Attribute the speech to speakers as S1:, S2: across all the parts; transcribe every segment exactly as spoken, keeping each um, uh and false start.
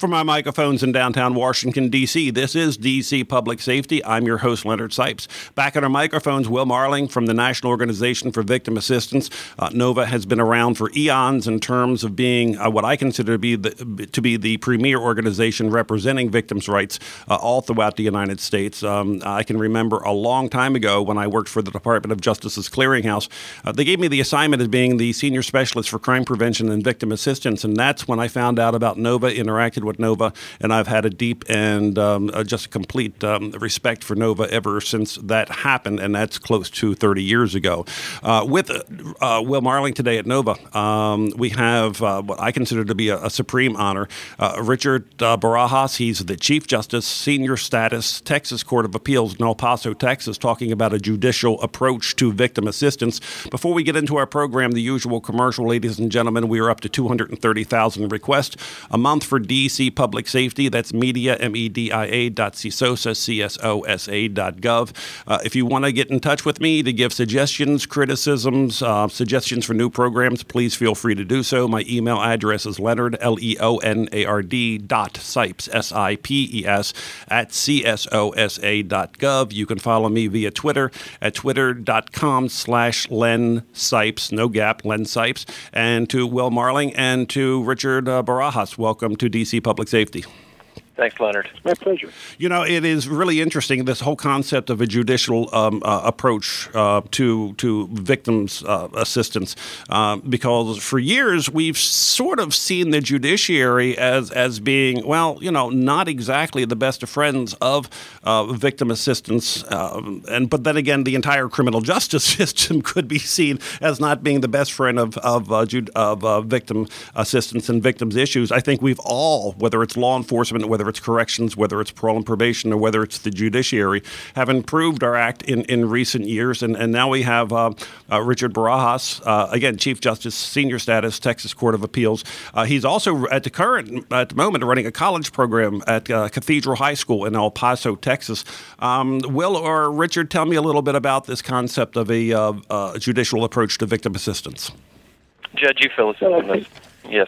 S1: From our microphones in downtown Washington, D C, this is D C Public Safety. I'm your host, Leonard Sipes. Back at our microphones, Will Marling from the National Organization for Victim Assistance. Uh, NOVA has been around for eons in terms of being uh, what I consider to be the, to be the premier organization representing victims' rights uh, all throughout the United States. Um, I can remember a long time ago when I worked for the Department of Justice's Clearinghouse, uh, they gave me the assignment as being the Senior Specialist for Crime Prevention and Victim Assistance, and that's when I found out about NOVA, interacted with NOVA, and I've had a deep and um, uh, just a complete um, respect for NOVA ever since that happened, and that's close to thirty years ago. Uh, with uh, Will Marling today at NOVA, um, we have uh, what I consider to be a, a supreme honor. Uh, Richard uh, Barajas, he's the Chief Justice, Senior Status, Texas Court of Appeals in El Paso, Texas, talking about a judicial approach to victim assistance. Before we get into our program, the usual commercial, ladies and gentlemen, we are up to two hundred thirty thousand requests a month for D C Public Safety. That's media, M E D I A dot C S O S A, C S O S A dot gov. Uh, if you want to get in touch with me to give suggestions, criticisms, uh, suggestions for new programs, please feel free to do so. My email address is Leonard, L E O N A R D, dot Sipes, S I P E S, at C S O S A dot gov. You can follow me via Twitter at twitter.com slash Len Sipes, no gap, Len Sipes. And to Will Marling and to Richard uh, Barajas, welcome to D C Public Safety.
S2: Thanks, Leonard.
S3: My pleasure.
S1: You know, it is really interesting, this whole concept of a judicial um, uh, approach uh, to to victims' uh, assistance, uh, because for years we've sort of seen the judiciary as as being, well, you know, not exactly the best of friends of uh, victim assistance, uh, and but then again, the entire criminal justice system could be seen as not being the best friend of of, uh, ju- of uh, victim assistance and victims' issues. I think we've all, whether it's law enforcement, whether it's corrections, whether it's parole and probation, or whether it's the judiciary, have improved our act in, in recent years. And, and now we have uh, uh, Richard Barajas, uh, again, Chief Justice, Senior Status, Texas Court of Appeals. Uh, he's also at the current, at the moment, running a college program at uh, Cathedral High School in El Paso, Texas. Um, Will or Richard, tell me a little bit about this concept of a uh, uh, judicial approach to victim assistance.
S2: Judge, you fill us in on this. Yes.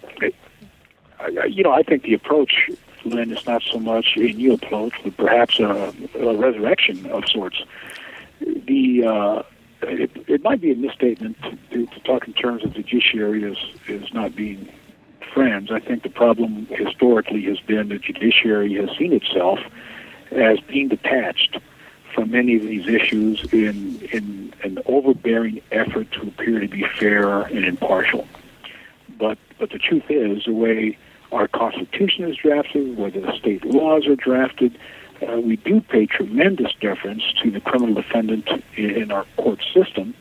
S3: You know, I think the approach, Lynn, is not so much a new approach, but perhaps a, a resurrection of sorts. The uh, it, it might be a misstatement to, to talk in terms of the judiciary as, as not being friends. I think the problem historically has been the judiciary has seen itself as being detached from many of these issues in, in an overbearing effort to appear to be fair and impartial. But but the truth is, the way our Constitution is drafted, whether the state laws are drafted, uh, we do pay tremendous deference to the criminal defendant in, in our court system,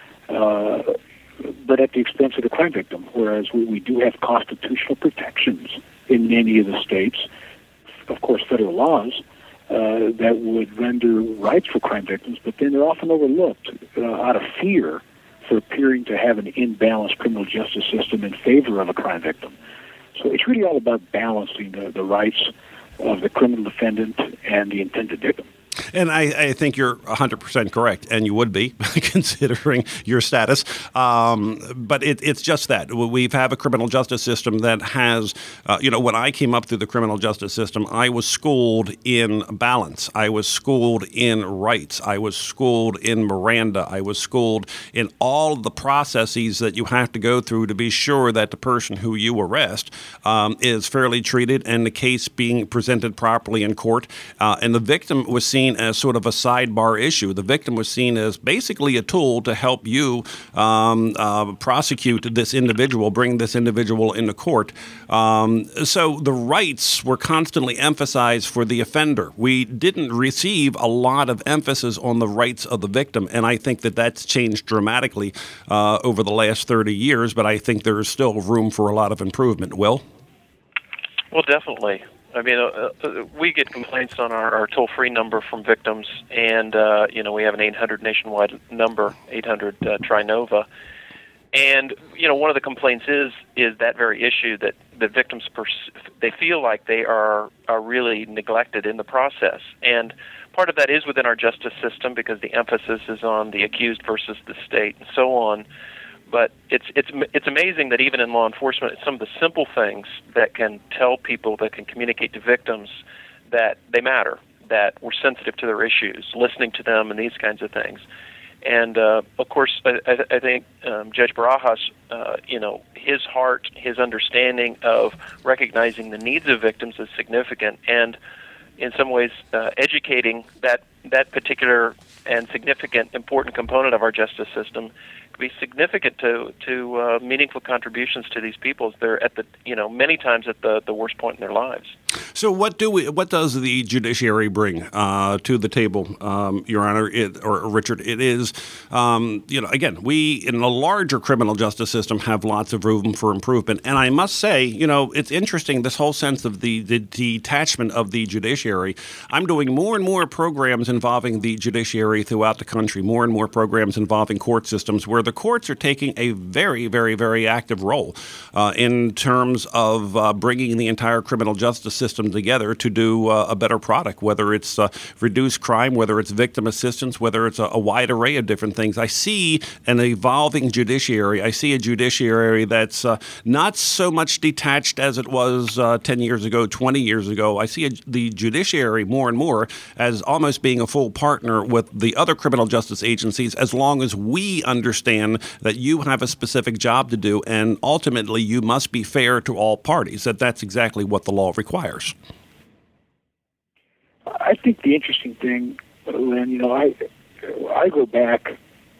S3: uh, but at the expense of the crime victim, whereas we, we do have constitutional protections in many of the states, of course federal laws, uh, that would render rights for crime victims, but then they're often overlooked uh, out of fear for appearing to have an imbalanced criminal justice system in favor of a crime victim. So it's really all about balancing the, the rights of the criminal defendant and the intended victim.
S1: And I, I think you're one hundred percent correct, and you would be, considering your status. Um, but it, it's just that. We have a criminal justice system that has, uh, you know, when I came up through the criminal justice system, I was schooled in balance. I was schooled in rights. I was schooled in Miranda. I was schooled in all of the processes that you have to go through to be sure that the person who you arrest um, is fairly treated and the case being presented properly in court. Uh, and the victim was seen as sort of a sidebar issue. The victim was seen as basically a tool to help you um, uh, prosecute this individual, bring this individual into court. Um, so the rights were constantly emphasized for the offender. We didn't receive a lot of emphasis on the rights of the victim, and I think that that's changed dramatically uh, over the last thirty years, but I think there is still room for a lot of improvement. Will?
S2: Well, definitely. I mean, uh, uh, we get complaints on our, our toll-free number from victims, and, uh, you know, we have an eight hundred nationwide number, eight hundred uh, Tri-Nova. And, you know, one of the complaints is is that very issue that the victims, pers- they feel like they are, are really neglected in the process. And part of that is within our justice system because the emphasis is on the accused versus the state and so on. But it's it's it's amazing that even in law enforcement, some of the simple things that can tell people, that can communicate to victims that they matter, that we're sensitive to their issues, listening to them, and these kinds of things. And uh, of course, I, I think um, Judge Barajas, uh, you know, his heart, his understanding of recognizing the needs of victims is significant, and in some ways, uh, educating that that particular and significant, important component of our justice system could be significant to to uh, meaningful contributions to these people. They're at the you know many times at the, the worst point in their lives.
S1: So what do we? What does the judiciary bring uh, to the table, um, Your Honor, it, or Richard? It is, um, you know, again, we in the larger criminal justice system have lots of room for improvement, and I must say, you know, it's interesting this whole sense of the, the detachment of the judiciary. I'm doing more and more programs involving the judiciary throughout the country, more and more programs involving court systems, where the courts are taking a very, very, very active role uh, in terms of uh, bringing the entire criminal justice system together to do uh, a better product, whether it's uh, reduced crime, whether it's victim assistance, whether it's a, a wide array of different things. I see an evolving judiciary. I see a judiciary that's uh, not so much detached as it was uh, ten years ago, twenty years ago. I see a, the judiciary more and more as almost being a full partner with the other criminal justice agencies, as long as we understand that you have a specific job to do, and ultimately you must be fair to all parties, that that's exactly what the law requires.
S3: I think the interesting thing, Lynn, you know, I I go back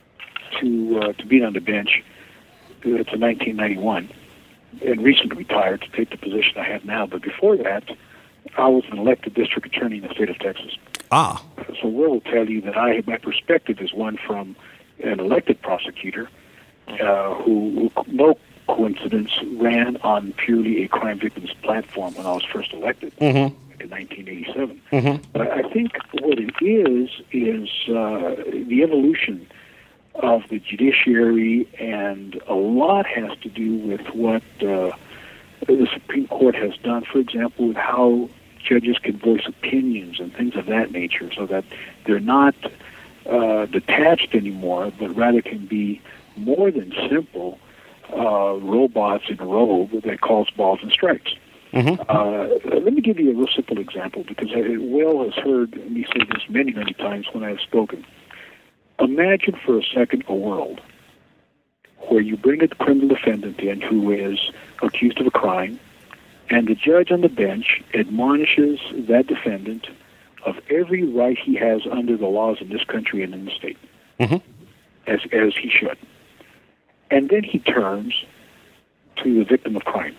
S3: to uh, to being on the bench uh, to nineteen ninety-one, and recently retired to take the position I have now. But before that, I was an elected district attorney in the state of Texas.
S1: Ah.
S3: So Will will tell you that I my perspective is one from an elected prosecutor uh, who, who, no coincidence, ran on purely a crime victims platform when I was first elected. Mm-hmm. In nineteen eighty-seven. Mm-hmm. But I think what it is is uh, the evolution of the judiciary, and a lot has to do with what uh, the Supreme Court has done, for example, with how judges can voice opinions and things of that nature, so that they're not uh, detached anymore, but rather can be more than simple uh, robots in a robe that calls balls and strikes. Mm-hmm. Uh, let me give you a real simple example, because Will has heard me say this many, many times when I have spoken. Imagine for a second a world where you bring a criminal defendant in who is accused of a crime, and the judge on the bench admonishes that defendant of every right he has under the laws in this country and in the state, mm-hmm. as as he should. And then he turns to the victim of crime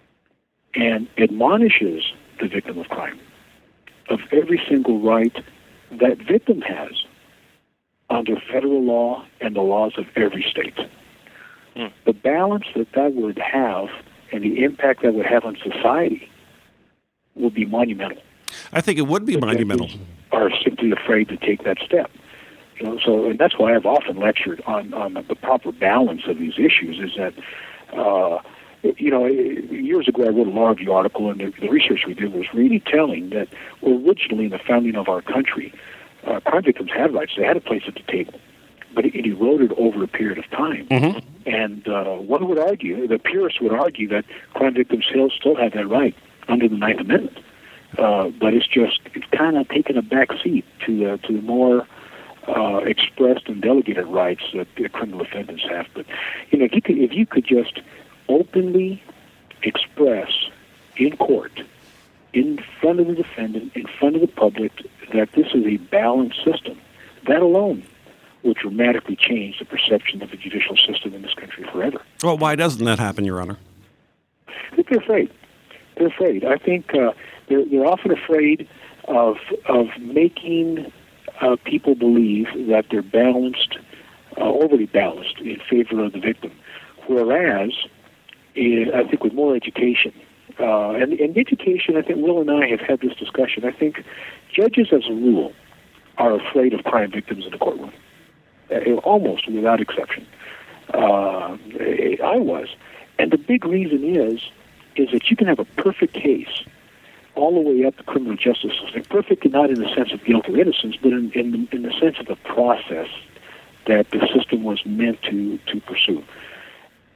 S3: and admonishes the victim of crime of every single right that victim has under federal law and the laws of every state. Mm. The balance that that would have and the impact that would have on society will be monumental.
S1: I think it would be
S3: but
S1: monumental.
S3: Are simply afraid to take that step. You know, so and that's why I've often lectured on, on the proper balance of these issues, is that uh, You know, years ago I wrote a law review article, and the, the research we did was really telling that originally in the founding of our country, uh, crime victims had rights. They had a place at the table, but it, it eroded over a period of time. Mm-hmm. And uh, one would argue, the purists would argue, that crime victims still, still have that right under the Ninth Amendment. Uh, but it's just it's kind of taken a back seat to the, to the more uh, expressed and delegated rights that the criminal defendants have. But, you know, if you could, if you could just openly express in court, in front of the defendant, in front of the public, that this is a balanced system, that alone will dramatically change the perception of the judicial system in this country forever.
S1: Well, why doesn't that happen, Your Honor?
S3: I think they're afraid. They're afraid. I think uh, they're, they're often afraid of of making uh, people believe that they're balanced, uh, overly balanced in favor of the victim, whereas I think with more education, uh, and, and education, I think Will and I have had this discussion. I think judges, as a rule, are afraid of crime victims in the courtroom, uh, almost without exception. Uh, I was, and the big reason is, is that you can have a perfect case all the way up the criminal justice system. Perfect, not in the sense of guilt or innocence, but in, in, in the sense of the process that the system was meant to to pursue.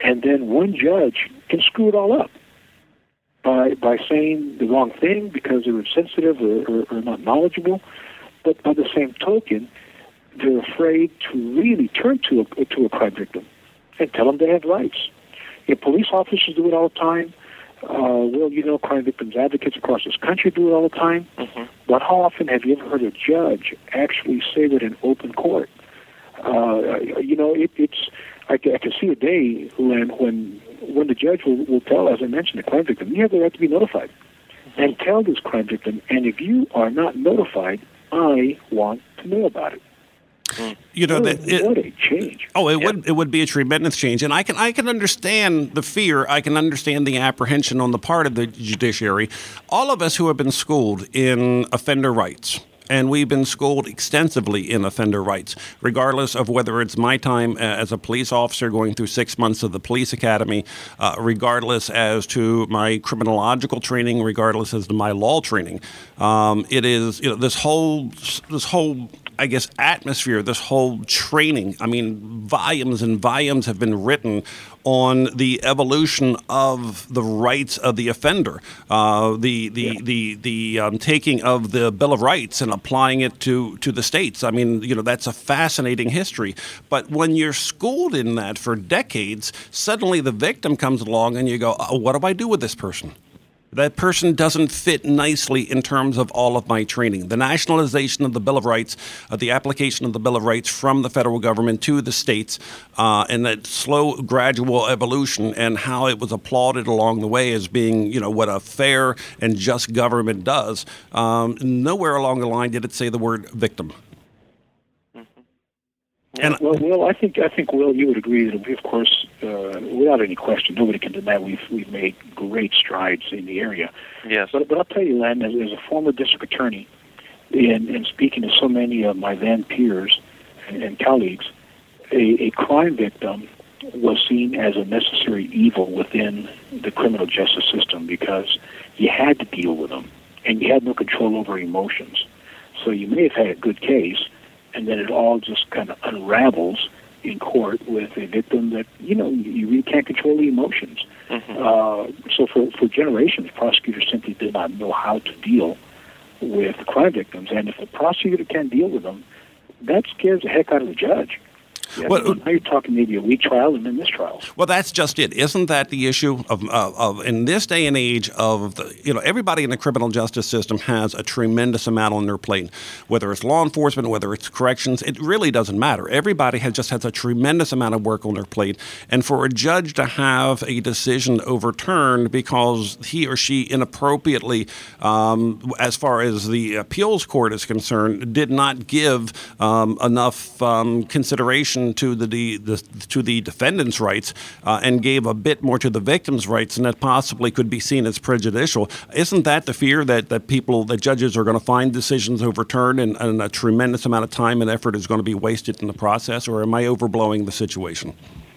S3: and then one judge can screw it all up by by saying the wrong thing because they were sensitive or, or, or not knowledgeable. But by the same token, they're afraid to really turn to a, to a crime victim and tell them they have rights. If police officers do it all the time, uh, well, you know, crime victims advocates across this country do it all the time. Mm-hmm. But how often have you ever heard a judge actually say that in open court? Uh, you know, it, it's I, I can see a day when when when the judge will, will tell, as I mentioned, the crime victim, you have the right to be notified, and tell this crime victim. And if you are not notified, I want to know about it.
S1: You know,
S3: what,
S1: that it,
S3: what a change!
S1: Oh, it
S2: yeah.
S1: would it would be a tremendous change, and I can I can understand the fear. I can understand the apprehension on the part of the judiciary. All of us who have been schooled in offender rights, and we've been schooled extensively in offender rights, regardless of whether it's my time as a police officer going through six months of the police academy, uh, regardless as to my criminological training, regardless as to my law training. Um, it is you know this whole this whole. I guess, atmosphere, this whole training. I mean, volumes and volumes have been written on the evolution of the rights of the offender, uh, the the
S3: Yeah.
S1: the the um, taking of the Bill of Rights and applying it to, to the states. I mean, you know, that's a fascinating history. But when you're schooled in that for decades, suddenly the victim comes along and you go, oh, what do I do with this person? That person doesn't fit nicely in terms of all of my training. The nationalization of the Bill of Rights, uh, the application of the Bill of Rights from the federal government to the states, uh, and that slow, gradual evolution and how it was applauded along the way as being, you know, what a fair and just government does. Um, nowhere along the line did it say the word victim.
S3: And well, Will, I think I think Will, you would agree that we, of course, uh, without any question, nobody can deny we've we've made great strides in the area.
S2: Yes.
S3: But but I'll tell you, Len, as, as a former district attorney, and, and speaking to so many of my then peers and, and colleagues, a, a crime victim was seen as a necessary evil within the criminal justice system because you had to deal with them, and you had no control over emotions. So you may have had a good case, and then it all just kind of unravels in court with a victim that, you know, you really can't control the emotions. Mm-hmm. Uh, so for, for generations, prosecutors simply did not know how to deal with crime victims. And if a prosecutor can't deal with them, that scares the heck out of the judge. Yeah, well, now you're talking maybe a week trial and then mistrials.
S1: Well, that's just it. Isn't that the issue of, uh, of in this day and age of, the, you know, everybody in the criminal justice system has a tremendous amount on their plate, whether it's law enforcement, whether it's corrections, it really doesn't matter. Everybody has just has a tremendous amount of work on their plate. And for a judge to have a decision overturned because he or she inappropriately, um, as far as the appeals court is concerned, did not give um, enough um, consideration to the, the, the to the defendant's rights uh, and gave a bit more to the victim's rights, and that possibly could be seen as prejudicial. Isn't that the fear that, that people, that judges are going to find decisions overturned and, and a tremendous amount of time and effort is going to be wasted in the process, or am I overblowing the situation?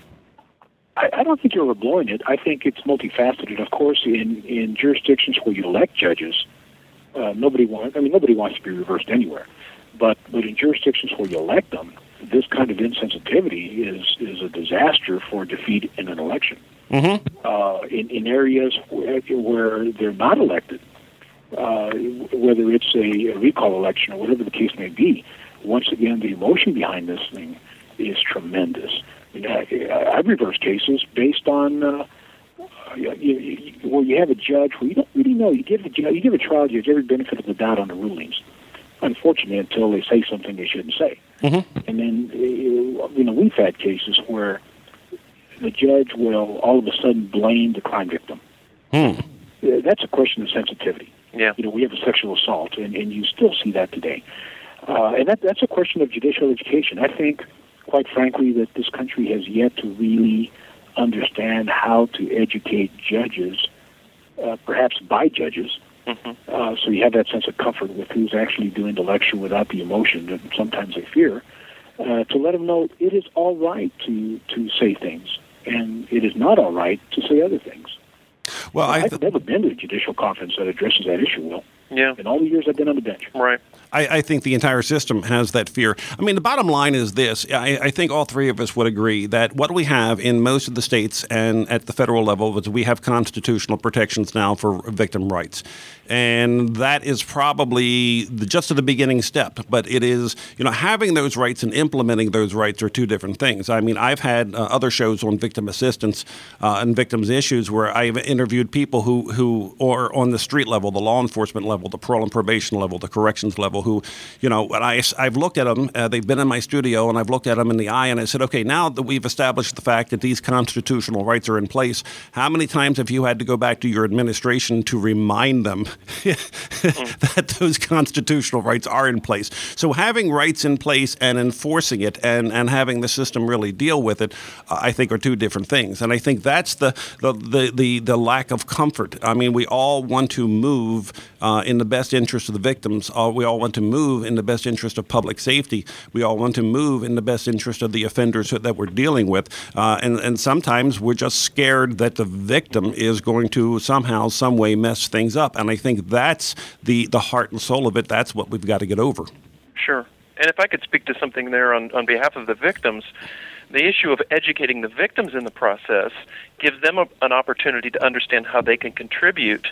S3: I, I don't think you're overblowing it. I think it's multifaceted. Of course, in, in jurisdictions where you elect judges, uh, nobody wants, I mean, nobody wants to be reversed anywhere. But, but in jurisdictions where you elect them, this kind of insensitivity is, is a disaster for defeat in an election. Mm-hmm. Uh, in, in areas where, where they're not elected, uh, whether it's a, a recall election or whatever the case may be, once again, the emotion behind this thing is tremendous. You know, I, I've reversed cases based on uh, you, you, where you have a judge where you don't really know. You give a, you give a trial judge every benefit of the doubt on the rulings. Unfortunately, until they say something they shouldn't say. Mm-hmm. And then, you know, we've had cases where the judge will all of a sudden blame the crime victim. Mm. That's a question of sensitivity.
S2: Yeah.
S3: You know, we have a sexual assault, and, and you still see that today. Uh, and that, that's a question of judicial education. I think, quite frankly, that this country has yet to really understand how to educate judges, uh, perhaps by judges, Mm-hmm. Uh, so you have that sense of comfort with who's actually doing the lecture without the emotion that sometimes they fear, uh, to let them know it is all right to, to say things, and it is not all right to say other things.
S1: Well, I th-
S3: I've never been to a judicial conference that addresses that issue, Will.
S2: Yeah.
S3: in all the years I've been on the bench.
S2: Right.
S1: I, I think the entire system has that fear. I mean, the bottom line is this. I, I think all three of us would agree that what we have in most of the states and at the federal level is we have constitutional protections now for victim rights. And that is probably the, just the beginning step. But it is, you know, having those rights and implementing those rights are two different things. I mean, I've had uh, other shows on victim assistance uh, and victims' issues where I've interviewed people who, who are on the street level, the law enforcement level, the parole and probation level, the corrections level, who, you know, and I, I've looked at them, uh, they've been in my studio, and I've looked at them in the eye, and I said, okay, now that we've established the fact that these constitutional rights are in place, how many times have you had to go back to your administration to remind them that those constitutional rights are in place? So having rights in place and enforcing it and, and having the system really deal with it, uh, I think are two different things. And I think that's the the, the, the, the lack of comfort. I mean, we all want to move uh, in the best interest of the victims. Uh, we all want to move in the best interest of public safety. We all want to move in the best interest of the offenders that we're dealing with. Uh, and, and sometimes we're just scared that the victim is going to somehow, some way mess things up. And I think that's the, the heart and soul of it. That's what we've got to get over.
S2: Sure. And if I could speak to something there on, on behalf of the victims, the issue of educating the victims in the process gives them a, an opportunity to understand how they can contribute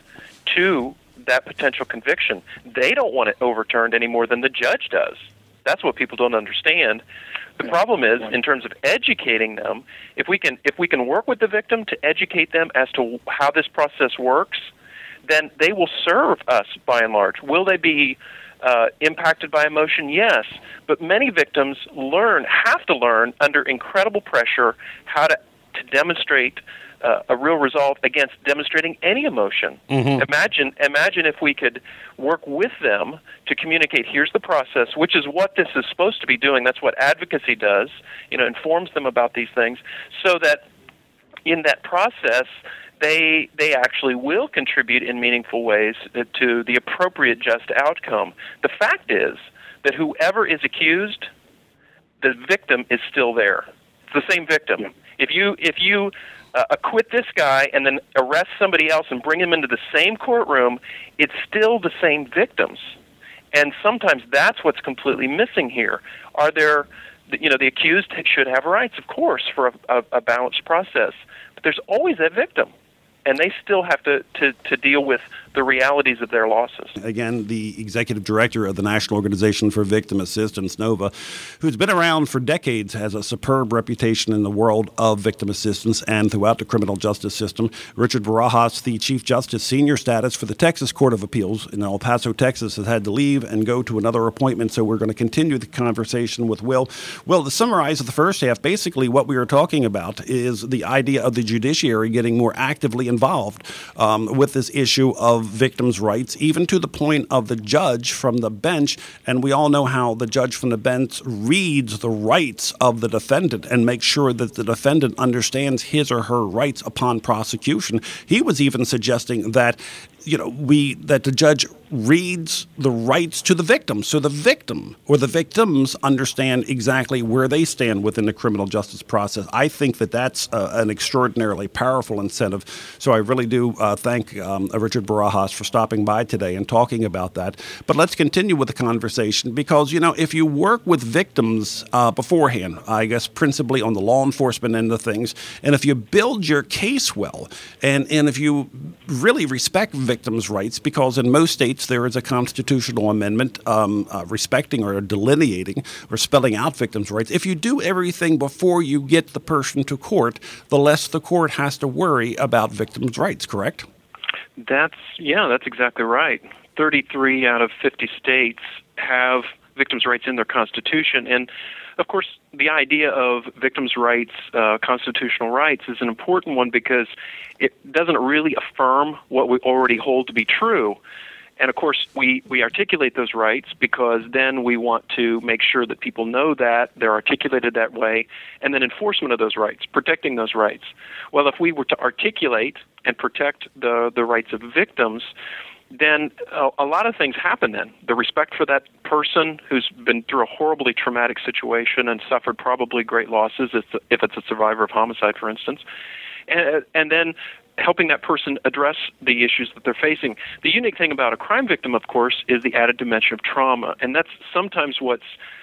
S2: to that potential conviction. They don't want it overturned any more than the judge does. That's what people don't understand. The problem is, in terms of educating them, if we can if we can work with the victim to educate them as to how this process works, then they will serve us by and large. Will they be uh, impacted by emotion? Yes. But many victims learn, have to learn under incredible pressure how to, to demonstrate uh, a real resolve against demonstrating any emotion. Mm-hmm. Imagine, imagine if we could work with them to communicate, here's the process, which is what this is supposed to be doing. That's what advocacy does, you know, informs them about these things, so that in that process, they they actually will contribute in meaningful ways to the appropriate just outcome. The fact is that whoever is accused, the victim is still there. It's the same victim. Yeah. If you if you uh, acquit this guy and then arrest somebody else and bring him into the same courtroom, it's still the same victims. And sometimes that's what's completely missing here. Are there, you know, the accused should have rights, of course, for a, a, a balanced process. But there's always that victim. And they still have to, to, to deal with the realities of their losses.
S1: Again, the executive director of the National Organization for Victim Assistance, NOVA, who's been around for decades, has a superb reputation in the world of victim assistance and throughout the criminal justice system. Richard Barajas, the Chief Justice Senior Status for the Texas Court of Appeals in El Paso, Texas, has had to leave and go to another appointment, so we're going to continue the conversation with Will. Will, to summarize the first half, basically what we were talking about is the idea of the judiciary getting more actively involved um, with this issue of victims' rights, even to the point of the judge from the bench. And we all know how the judge from the bench reads the rights of the defendant and makes sure that the defendant understands his or her rights upon prosecution. He was even suggesting that, you know, we that the judge reads the rights to the victim, so the victim or the victims understand exactly where they stand within the criminal justice process. I think that that's uh, an extraordinarily powerful incentive. So I really do uh, thank um, Richard Barajas for stopping by today and talking about that. But let's continue with the conversation, because, you know, if you work with victims uh, beforehand, I guess principally on the law enforcement end of things, and if you build your case well, and, and if you really respect victims' rights, because in most states there is a constitutional amendment um, uh, respecting or delineating or spelling out victims' rights. If you do everything before you get the person to court, the less the court has to worry about victims' rights, correct?
S2: That's, yeah, that's exactly right. thirty-three out of fifty states have victims' rights in their constitution. And, of course, the idea of victims' rights, uh, constitutional rights, is an important one because it doesn't really affirm what we already hold to be true. And, of course, we, we articulate those rights because then we want to make sure that people know that they're articulated that way, and then enforcement of those rights, protecting those rights. Well, if we were to articulate and protect the, the rights of victims, then a, a lot of things happen then. The respect for that person who's been through a horribly traumatic situation and suffered probably great losses, if, if it's a survivor of homicide, for instance. And, and then helping that person address the issues that they're facing. The unique thing about a crime victim, of course, is the added dimension of trauma, and that's sometimes what's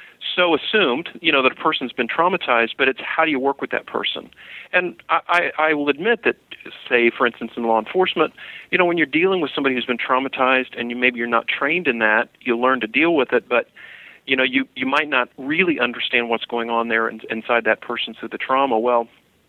S2: so assumed, you know, that a person's been traumatized, but it's how do you work with that person? And I, I, I will admit that, say, for instance, in law enforcement, you know, when you're dealing with somebody who's been traumatized and you maybe you're not trained in that, you'll learn to deal with it, but, you know, you, you might not really understand what's going on there in, inside that person through the trauma. Well,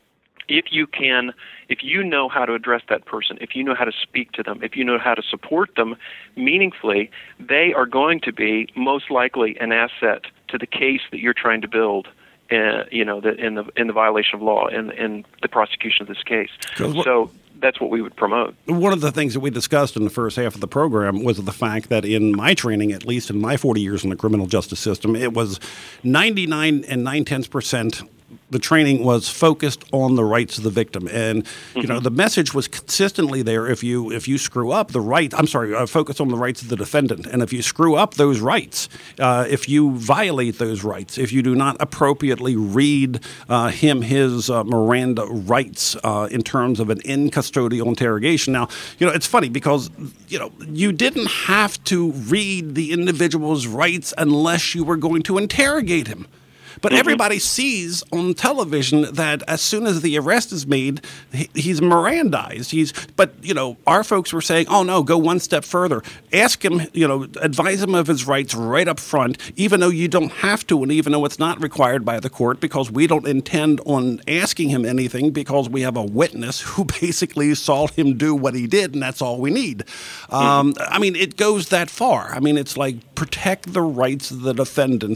S2: if you can, if you know how to address that person, if you know how to speak to them, if you know how to support them meaningfully, they are going to be most likely an asset to the case that you're trying to build. Uh, you know, the, in the in the violation of law in in the prosecution of this case. So that's what we would promote.
S1: One of the things that we discussed in the first half of the program was the fact that in my training, at least in my forty years in the criminal justice system, it was ninety-nine and nine-tenths percent. The training was focused on the rights of the victim, and you know the message was consistently there. If you if you screw up the right, I'm sorry, uh, focus on the rights of the defendant, and if you screw up those rights, uh, if you violate those rights, if you do not appropriately read uh, him his uh, Miranda rights uh, in terms of an in custodial interrogation. Now, you know it's funny because you know you didn't have to read the individual's rights unless you were going to interrogate him. But mm-hmm. everybody sees on television that as soon as the arrest is made, he, he's Mirandized. He's, but you know, our folks were saying, "Oh no, go one step further. Ask him, you know, advise him of his rights right up front, even though you don't have to, and even though it's not required by the court, because we don't intend on asking him anything, because we have a witness who basically saw him do what he did, and that's all we need." Mm-hmm. Um, I mean, it goes that far. I mean, it's like protect the rights of the defendant.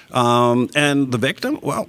S1: Um, and the victim, well,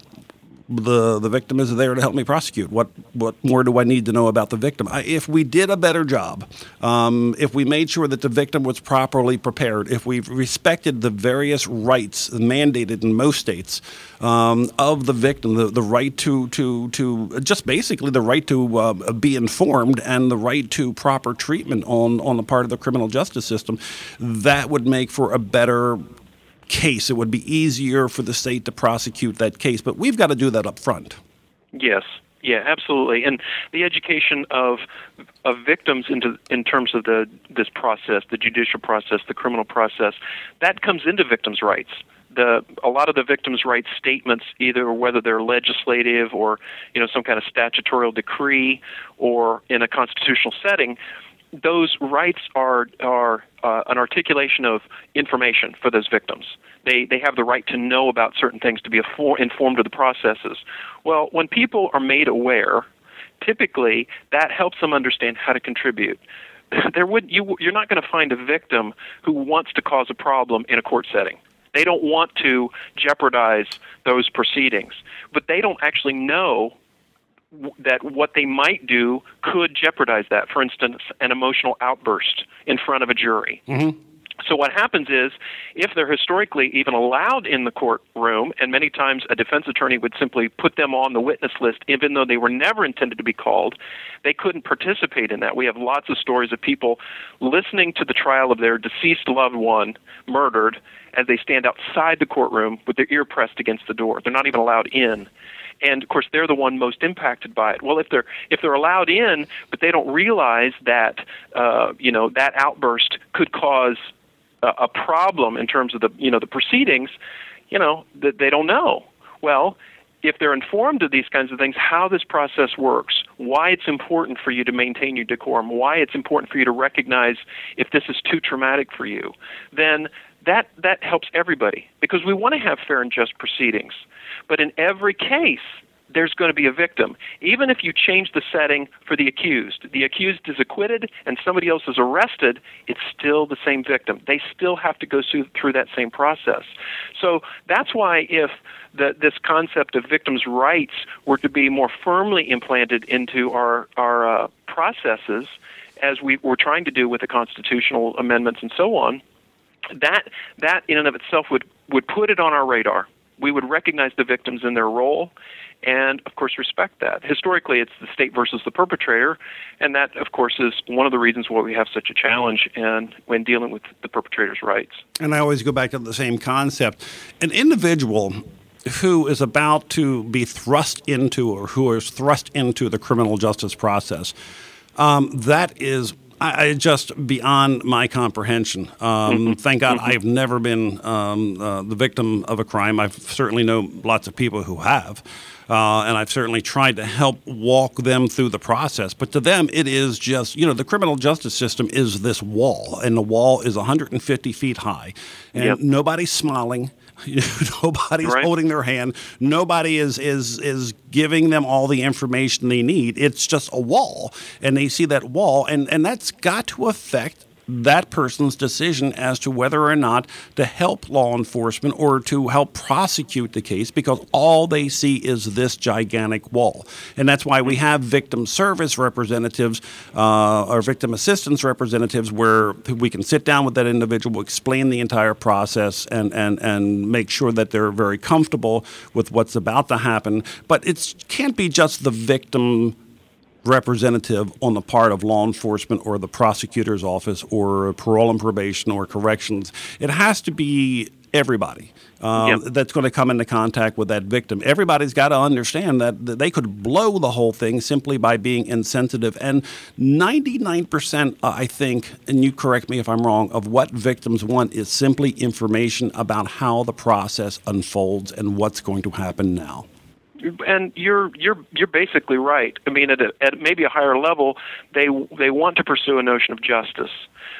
S1: the the victim is there to help me prosecute. What what more do I need to know about the victim? I, if we did a better job, um, if we made sure that the victim was properly prepared, if we respected the various rights mandated in most states um, of the victim, the, the right to, to, to just basically the right to uh, be informed and the right to proper treatment on, on the part of the criminal justice system, that would make for a better case. It would be easier for the state to prosecute that case, but we've got to do that up front.
S2: Yes, yeah, absolutely. And the education of of victims into in terms of the this process, the judicial process, the criminal process, that comes into victims' rights. The a lot of the victims' rights statements, either whether they're legislative or you know some kind of statutory decree or in a constitutional setting, those rights are are uh, an articulation of information for those victims. They they have the right to know about certain things, to be affor- informed of the processes. Well, when people are made aware, typically that helps them understand how to contribute. There would you you're not going to find a victim who wants to cause a problem in a court setting. They don't want to jeopardize those proceedings, but they don't actually know that what they might do could jeopardize that. For instance, an emotional outburst in front of a jury. Mm-hmm. So what happens is, if they're historically even allowed in the courtroom, and many times a defense attorney would simply put them on the witness list even though they were never intended to be called, they couldn't participate in that. We have lots of stories of people listening to the trial of their deceased loved one murdered as they stand outside the courtroom with their ear pressed against the door. They're not even allowed in. And of course, they're the one most impacted by it. Well, if they're if they're allowed in, but they don't realize that uh, you know that outburst could cause a, a problem in terms of the you know the proceedings, you know that they don't know. Well, if they're informed of these kinds of things, how this process works, why it's important for you to maintain your decorum, why it's important for you to recognize if this is too traumatic for you, then that that helps everybody, because we want to have fair and just proceedings. But in every case, there's going to be a victim. Even if you change the setting for the accused, the accused is acquitted and somebody else is arrested, it's still the same victim. They still have to go through, through that same process. So that's why if the, this concept of victims' rights were to be more firmly implanted into our, our uh, processes, as we were trying to do with the constitutional amendments and so on, that that in and of itself would, would put it on our radar. We would recognize the victims in their role and, of course, respect that. Historically, it's the state versus the perpetrator, and that, of course, is one of the reasons why we have such a challenge in, when dealing with the perpetrator's rights.
S1: And I always go back to the same concept. An individual who is about to be thrust into or who is thrust into the criminal justice process, Um, that is I, I just beyond my comprehension. Um,
S2: Mm-hmm.
S1: Thank God
S2: Mm-hmm.
S1: I've never been um, uh, the victim of a crime. I certainly know lots of people who have. Uh, and I've certainly tried to help walk them through the process. But to them, it is just, you know, the criminal justice system is this wall, and the wall is one hundred fifty feet high, and
S2: Yep.
S1: nobody's smiling. Nobody's
S2: Right.
S1: holding their hand. Nobody is, is is giving them all the information they need. It's just a wall, and they see that wall, and, and that's got to affect that person's decision as to whether or not to help law enforcement or to help prosecute the case, because all they see is this gigantic wall. And that's why we have victim service representatives uh, or victim assistance representatives where we can sit down with that individual, explain the entire process, and, and, and make sure that they're very comfortable with what's about to happen. But it can't be just the victim representative on the part of law enforcement or the prosecutor's office or parole and probation or corrections. It has to be everybody um,
S2: Yep.
S1: that's going to come into contact with that victim. Everybody's got to understand that that they could blow the whole thing simply by being insensitive. And ninety-nine percent, uh, I think, and you correct me if I'm wrong, of what victims want is simply information about how the process unfolds and what's going to happen now.
S2: And you're you're you're basically right. I mean, at, a, at maybe a higher level, they they want to pursue a notion of justice,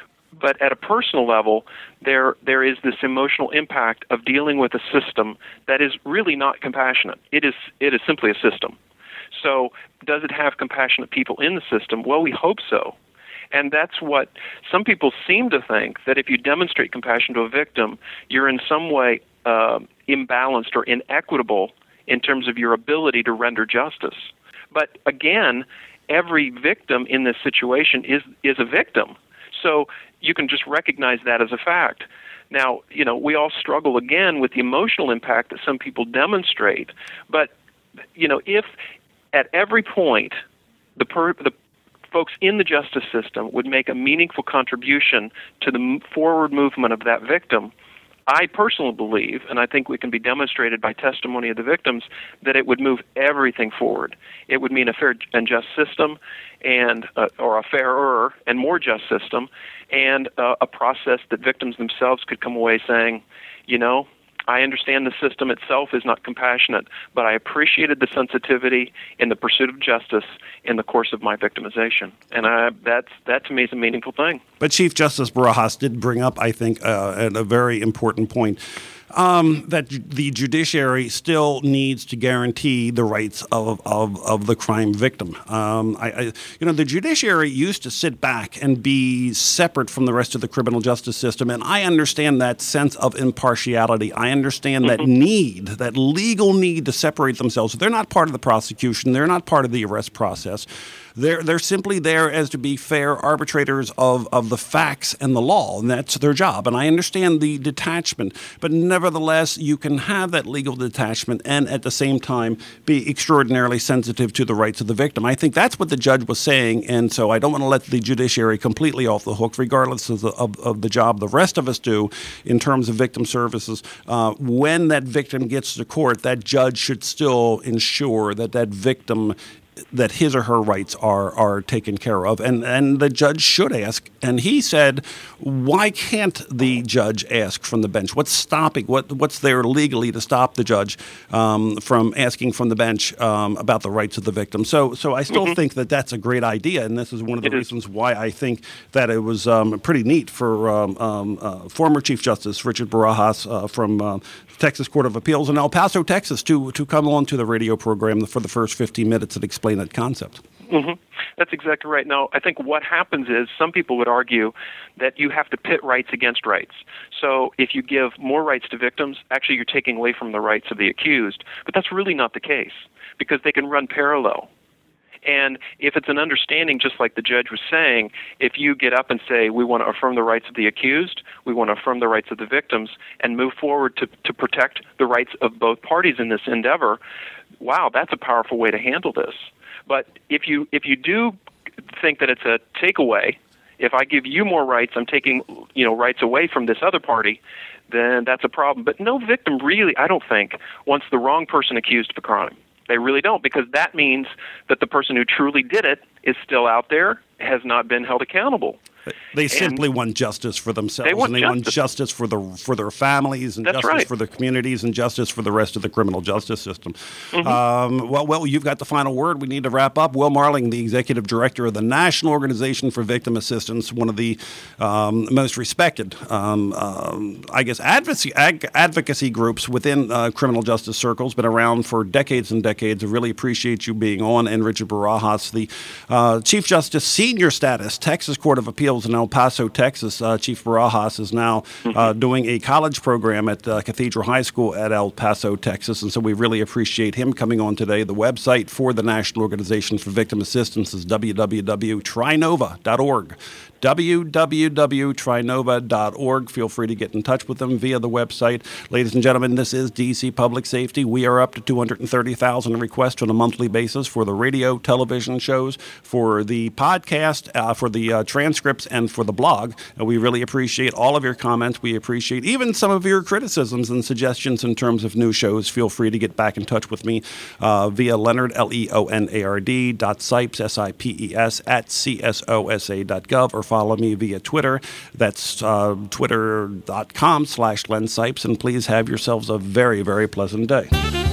S2: but at a personal level, there there is this emotional impact of dealing with a system that is really not compassionate. It is it is simply a system. So, does it have compassionate people in the system? Well, we hope so. And that's what some people seem to think, that if you demonstrate compassion to a victim, you're in some way uh, imbalanced or inequitable in terms of your ability to render justice. But again, every victim in this situation is is a victim. So you can just recognize that as a fact. Now, you know, we all struggle again with the emotional impact that some people demonstrate. But, you know, if at every point the per, the folks in the justice system would make a meaningful contribution to the forward movement of that victim, I personally believe, and I think we can be demonstrated by testimony of the victims, that it would move everything forward. It would mean a fair and just system, and uh, or a fairer and more just system, and uh, a process that victims themselves could come away saying, you know, I understand the system itself is not compassionate, but I appreciated the sensitivity in the pursuit of justice in the course of my victimization. And I, that's, that to me is a meaningful thing.
S1: But Chief Justice Barajas did bring up, I think, uh, a very important point. Um, that the judiciary still needs to guarantee the rights of, of, of the crime victim. Um, I, I, you know, the judiciary used to sit back and be separate from the rest of the criminal justice system, and I understand that sense of impartiality. I understand mm-hmm. that need, that legal need to separate themselves. They're not part of the prosecution. They're not part of the arrest process. They're they're simply there as to be fair arbitrators of, of the facts and the law, and that's their job. And I understand the detachment, but nevertheless, you can have that legal detachment and at the same time be extraordinarily sensitive to the rights of the victim. I think that's what the judge was saying, and so I don't want to let the judiciary completely off the hook, regardless of the, of, of the job the rest of us do in terms of victim services. Uh, when that victim gets to court, that judge should still ensure that that victim that his or her rights are are taken care of. And and the judge should ask. And he said, why can't the judge ask from the bench? What's stopping, what what's there legally to stop the judge um, from asking from the bench um, about the rights of the victim? So so I still mm-hmm. think that that's a great idea. And this is one of the it reasons is. why I think that it was um, pretty neat for um, um, uh, former Chief Justice Richard Barajas uh, from uh, Texas Court of Appeals in El Paso, Texas, to to come on to the radio program for the first fifteen minutes and explain that concept.
S2: Mm-hmm. That's exactly right. Now, I think what happens is some people would argue that you have to pit rights against rights. So if you give more rights to victims, actually you're taking away from the rights of the accused. But that's really not the case, because they can run parallel. And if it's an understanding, just like the judge was saying, if you get up and say, we want to affirm the rights of the accused, we want to affirm the rights of the victims, and move forward to, to protect the rights of both parties in this endeavor, wow, that's a powerful way to handle this. But if you if you do think that it's a takeaway, if I give you more rights, I'm taking you know rights away from this other party, then that's a problem. But no victim really, I don't think, wants the wrong person accused of a crime. They really don't, because that means that the person who truly did it is still out there, has not been held accountable.
S1: They simply and want justice for themselves,
S2: they want
S1: and they
S2: justice.
S1: want justice for the for their families, and
S2: That's
S1: justice
S2: right.
S1: for their communities, and justice for the rest of the criminal justice system.
S2: Mm-hmm.
S1: Um, well, well, you've got the final word. We need to wrap up. Will Marling, the executive director of the National Organization for Victim Assistance, one of the um, most respected, um, um, I guess, advocacy ag- advocacy groups within uh, criminal justice circles, been around for decades and decades. I really appreciate you being on. And Richard Barajas, the uh, Chief Justice, Senior Status, Texas Court of Appeals in El Paso, Texas. Uh, Chief Barajas is now uh, doing a college program at uh, Cathedral High School at El Paso, Texas, and so we really appreciate him coming on today. The website for the National Organization for Victim Assistance is w w w dot trinova dot org. w w w dot trinova dot org. Feel free to get in touch with them via the website. Ladies and gentlemen, this is D C Public Safety. We are up to two hundred thirty thousand requests on a monthly basis for the radio, television shows, for the podcast, uh, for the uh, transcripts, and for the blog. And we really appreciate all of your comments. We appreciate even some of your criticisms and suggestions in terms of new shows. Feel free to get back in touch with me uh, via Leonard, L E O N A R D, dot Sipes, S I P E S, at C S O S A dot gov, or follow me via Twitter. That's uh, twitter dot com slash Len Sipes. And please have yourselves a very, very pleasant day.